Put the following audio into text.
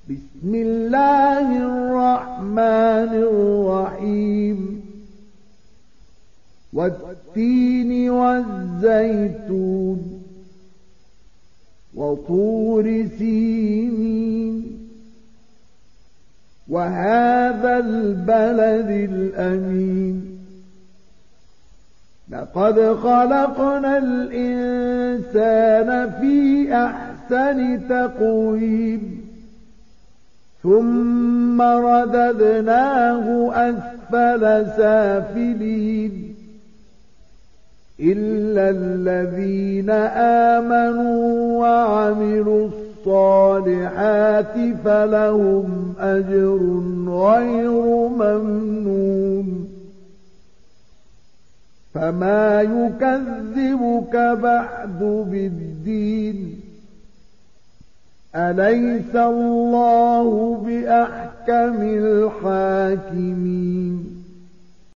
بسم الله الرحمن الرحيم والتين والزيتون وطور سينين وهذا البلد الأمين لقد خلقنا الإنسان في أحسن تقويم ثم رددناه أسفل سافلين إلا الذين آمنوا وعملوا الصالحات فلهم أجر غير ممنون فما يكذبك بعد بالدين أليس الله بأحكم الحاكمين